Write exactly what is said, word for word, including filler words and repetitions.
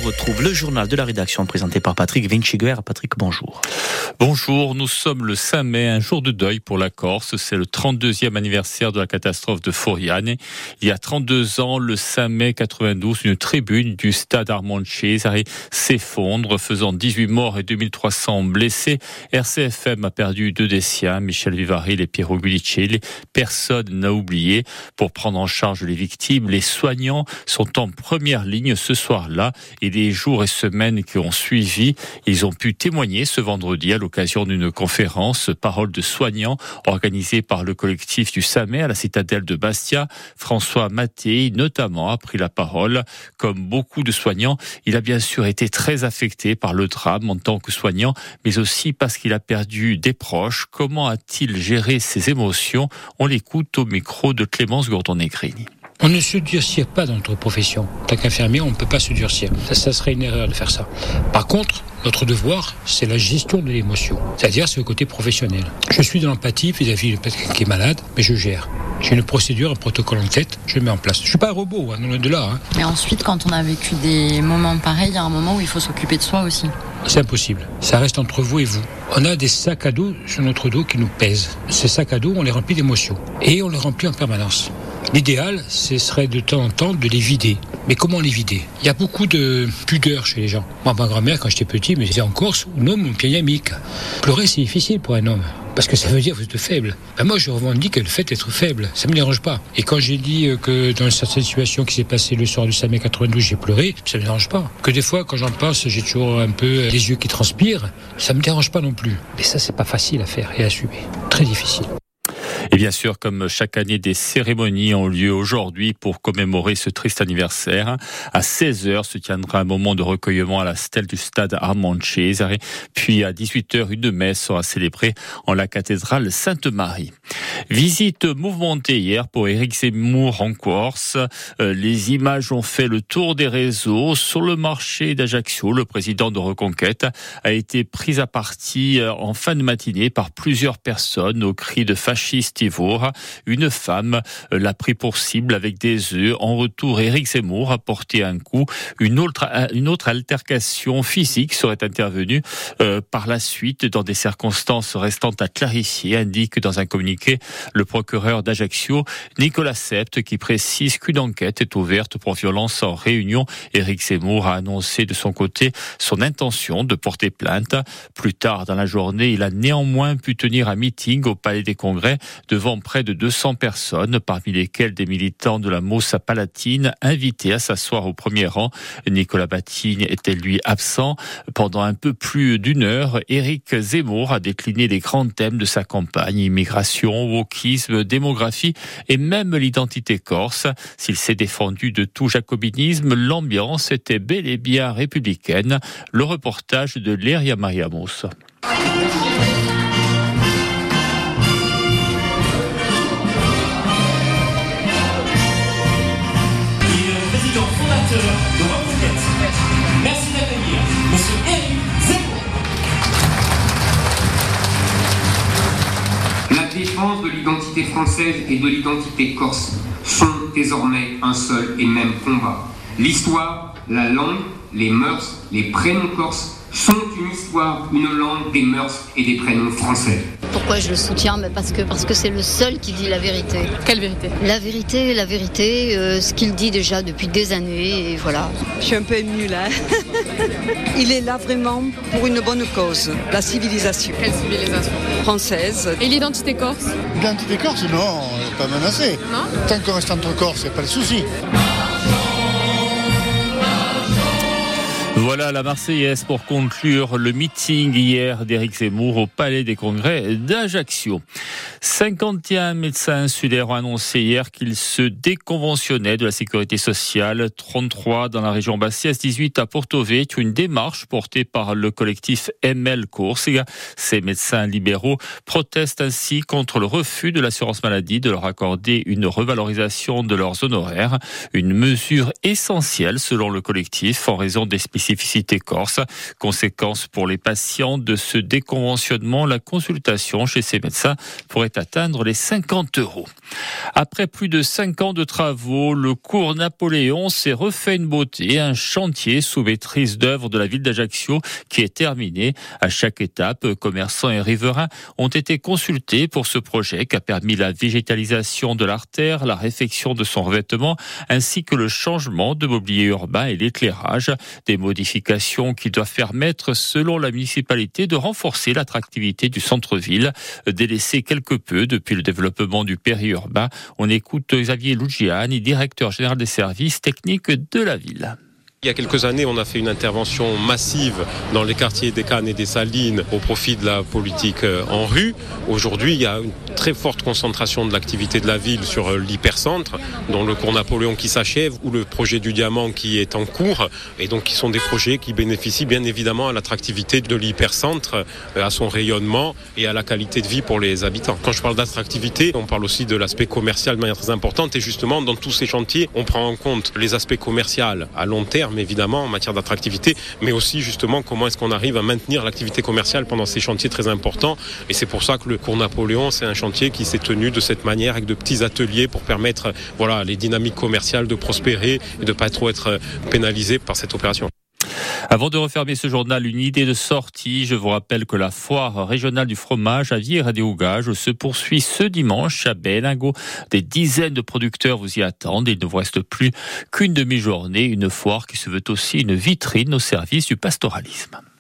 retrouve le journal de la rédaction présenté par Patrick Vinciguer. Patrick, bonjour. Bonjour, nous sommes le cinq mai, un jour de deuil pour la Corse. C'est le trente-deuxième anniversaire de la catastrophe de Foriane. Il y a trente-deux ans, le cinq mai quatre-vingt-douze, une tribune du stade Armand Cesare s'effondre, faisant dix-huit morts et deux mille trois cents blessés. R C F M a perdu deux des siens, Michel Vivaril et Piero Guidicelli. Personne n'a oublié. Pour prendre en charge les victimes, les soignants sont en première ligne ce soir-là et les jours et semaines qui ont suivi. Ils ont pu témoigner ce vendredi à l'occasion d'une conférence Parole de soignants organisée par le collectif du cinq mai à la citadelle de Bastia. François Mattei, notamment, a pris la parole. Comme beaucoup de soignants, il a bien sûr été très affecté par le drame en tant que soignant, mais aussi parce qu'il a perdu des proches. Comment a-t-il géré ses émotions? On l'écoute au micro de Clémence Gourdon-Negrini. On ne se durcit pas dans notre profession. En tant qu'infirmier, on ne peut pas se durcir. Ça, ça serait une erreur de faire ça. Par contre, notre devoir, c'est la gestion de l'émotion. C'est-à-dire, c'est le côté professionnel. Je suis dans l'empathie vis-à-vis de quelqu'un qui est malade, mais je gère. J'ai une procédure, un protocole en tête, je le mets en place. Je suis pas un robot, hein, non de là. Hein. Mais ensuite, quand on a vécu des moments pareils, il y a un moment où il faut s'occuper de soi aussi. C'est impossible. Ça reste entre vous et vous. On a des sacs à dos sur notre dos qui nous pèsent. Ces sacs à dos, on les remplit d'émotions. Et on les remplit en permanence. L'idéal, ce serait de temps en temps de les vider. Mais comment les vider? Il y a beaucoup de pudeur chez les gens. Moi, ma grand-mère, quand j'étais petit, me disait en Corse, un homme, un piagnamique. Pleurer, c'est difficile pour un homme. Parce que ça veut dire que vous êtes faible. Ben moi, je revendique le fait d'être faible. Ça me dérange pas. Et quand j'ai dit que dans certaines situations qui s'est passée le soir du cinq mai quatre-vingt-douze, j'ai pleuré, ça me dérange pas. Que des fois, quand j'en pense, j'ai toujours un peu les yeux qui transpirent. Ça me dérange pas non plus. Mais ça, c'est pas facile à faire et à assumer. Très difficile. Et bien sûr, comme chaque année, des cérémonies ont lieu aujourd'hui pour commémorer ce triste anniversaire. À seize heures se tiendra un moment de recueillement à la stèle du stade Armand Cesare. Puis à dix-huit heures, une messe sera célébrée en la cathédrale Sainte-Marie. Visite mouvementée hier pour Éric Zemmour en Corse. Les images ont fait le tour des réseaux. Sur le marché d'Ajaccio, le président de Reconquête a été pris à partie en fin de matinée par plusieurs personnes au cri de fascistes ivoires. Une femme l'a pris pour cible avec des œufs. En retour, Éric Zemmour a porté un coup. Une autre, une autre altercation physique serait intervenue euh, par la suite dans des circonstances restant à clarifier, indique dans un communiqué le procureur d'Ajaccio, Nicolas Sept, qui précise qu'une enquête est ouverte pour violence en réunion. Éric Zemmour a annoncé de son côté son intention de porter plainte. Plus tard dans la journée, il a néanmoins pu tenir un meeting au Palais des Congrès devant près de deux cents personnes, parmi lesquelles des militants de la Mossa Palatine invités à s'asseoir au premier rang. Nicolas Batigne était lui absent. Pendant un peu plus d'une heure, Éric Zemmour a décliné les grands thèmes de sa campagne: immigration, wokisme, démographie et même l'identité corse. S'il s'est défendu de tout jacobinisme, l'ambiance était bel et bien républicaine. Le reportage de Léria Mariamos. Merci d'accueillir Monsieur Éric Zemmour. La défense de l'identité française et de l'identité corse sont désormais un seul et même combat. L'histoire, la langue, les mœurs, les prénoms corses sont une histoire, une langue, des mœurs et des prénoms français. Pourquoi je le soutiens? Parce que parce que c'est le seul qui dit la vérité. Quelle vérité? La vérité, la vérité, euh, ce qu'il dit déjà depuis des années, et voilà. Je suis un peu émue là. Il est là vraiment pour une bonne cause, la civilisation. Quelle civilisation? Française. Et l'identité corse? L'identité corse, non, elle n'est pas menacée. Non? Tant qu'on reste entre Corse, il n'y a pas de souci. Voilà la Marseillaise pour conclure le meeting hier d'Éric Zemmour au Palais des Congrès d'Ajaccio. cinquante et un médecins insulaires ont annoncé hier qu'ils se déconventionnaient de la sécurité sociale. trente-trois dans la région Bastiaise, dix-huit à Porto Vecchio. Une démarche portée par le collectif M L Corsica. Ces médecins libéraux protestent ainsi contre le refus de l'assurance maladie de leur accorder une revalorisation de leurs honoraires. Une mesure essentielle selon le collectif en raison des spécificités spécificité corse. Conséquence pour les patients de ce déconventionnement, la consultation chez ces médecins pourrait atteindre les cinquante euros. Après plus de cinq ans de travaux, le cours Napoléon s'est refait une beauté, un chantier sous maîtrise d'œuvre de la ville d'Ajaccio qui est terminé. À chaque étape, commerçants et riverains ont été consultés pour ce projet qui a permis la végétalisation de l'artère, la réfection de son revêtement, ainsi que le changement de mobilier urbain et l'éclairage. Des modifications qui doivent permettre, selon la municipalité, de renforcer l'attractivité du centre-ville, délaissé quelque peu depuis le développement du périurbain. On écoute Xavier Lugiani, directeur général des services techniques de la ville. Il y a quelques années, on a fait une intervention massive dans les quartiers des Cannes et des Salines au profit de la politique en rue. Aujourd'hui, il y a une très forte concentration de l'activité de la ville sur l'hypercentre, dont le cours Napoléon qui s'achève ou le projet du Diamant qui est en cours, et donc qui sont des projets qui bénéficient bien évidemment à l'attractivité de l'hypercentre, à son rayonnement et à la qualité de vie pour les habitants. Quand je parle d'attractivité, on parle aussi de l'aspect commercial de manière très importante, et justement dans tous ces chantiers, on prend en compte les aspects commerciaux à long terme, évidemment en matière d'attractivité, mais aussi justement comment est-ce qu'on arrive à maintenir l'activité commerciale pendant ces chantiers très importants. Et c'est pour ça que le cours Napoléon, c'est un chantier qui s'est tenu de cette manière avec de petits ateliers pour permettre voilà, les dynamiques commerciales de prospérer et de ne pas trop être pénalisées par cette opération. Avant de refermer ce journal, une idée de sortie. Je vous rappelle que la foire régionale du fromage à Vieira de Ugage se poursuit ce dimanche à Benago. Des dizaines de producteurs vous y attendent et il ne vous reste plus qu'une demi-journée. Une foire qui se veut aussi une vitrine au service du pastoralisme.